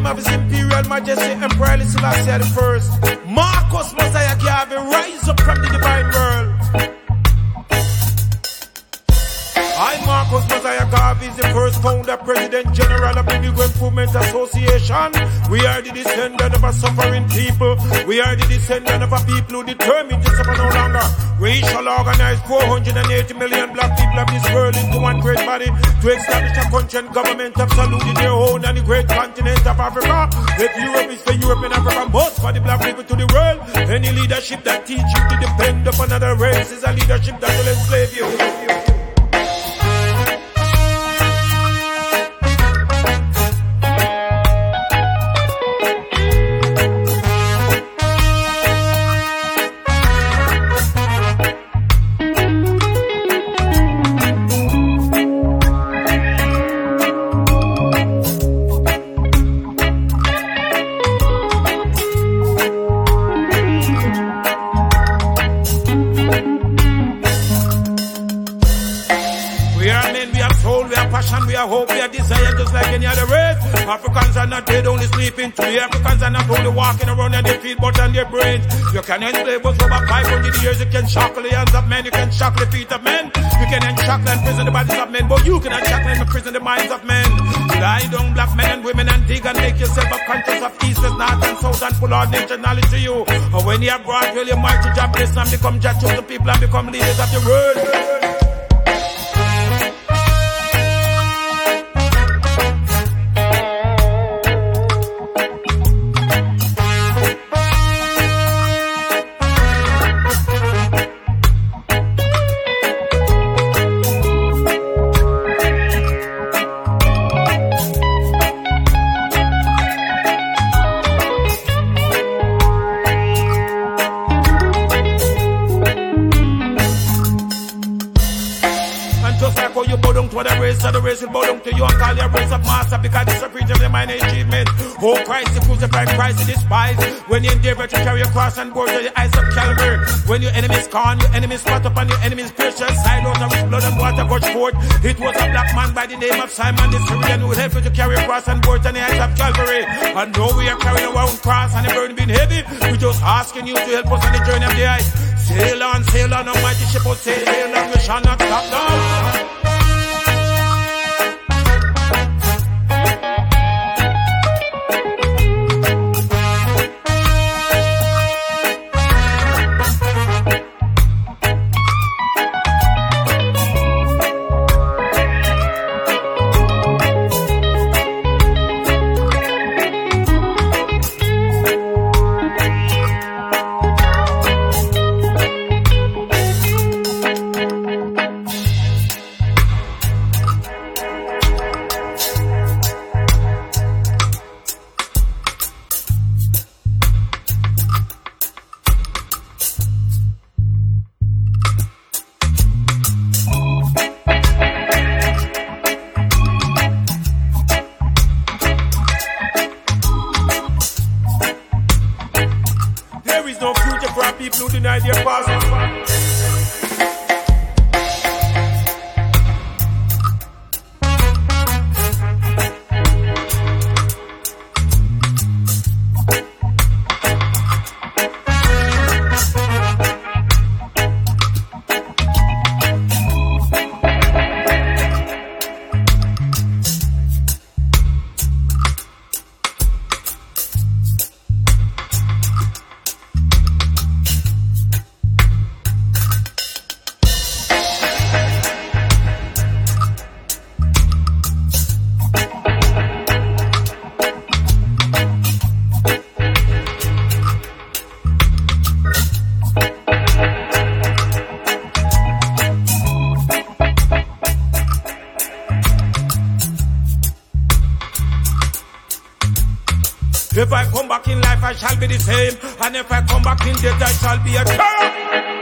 of His Imperial Majesty Emperor Selassie I, Marcus Messiah Garvey, rise up from the divine world. I, Marcus Messiah Garvey, is the first founder, President General of the Negro Improvement Association. We are the descendant of a suffering people. We are the descendant of a people who determined to suffer no longer. We shall organize 480 million black people of this world into one great body to establish a country and government absolutely their own on the great continent of Africa. If Europe is for Europe and Africa, most for the black people to the world. Any leadership that teach you to depend upon another race is a leadership that will enslave you. Hope, we are desire just like any other race. Africans are not dead, only sleeping. Today Africans are not only walking around on their feet but on their brains. You can enslave us over 500 years. You can shackle the hands of men, you can shackle the feet of men. You can unshackle and prison the bodies of men, but you can unshackle and prison the minds of men. Lie down, black men and women, and dig and make yourself a conscious of east, west, north and south, and pull out nature knowledge to you. And when you are brought, really mighty job, bless and become judge of the people and become leaders of the world. The race will bow down to you and call your race of master because it's a preach of the minor achievement. Oh Christ, the crucified Christ, you despise when you endeavor to carry your cross and board to the eyes of Calvary. When your enemies scorn, your enemies spot upon your enemies' precious silos of which blood and water gush forth. It was a black man by the name of Simon the Syrian who helped you to carry your cross and board to the eyes of Calvary. And though we are carrying our own cross and the burden being heavy, we're just asking you to help us on the journey of the eyes. Sail on, almighty ship, oh sail on, we shall not stop down. If I come back in life, I shall be the same. And if I come back in death, I shall be a terror.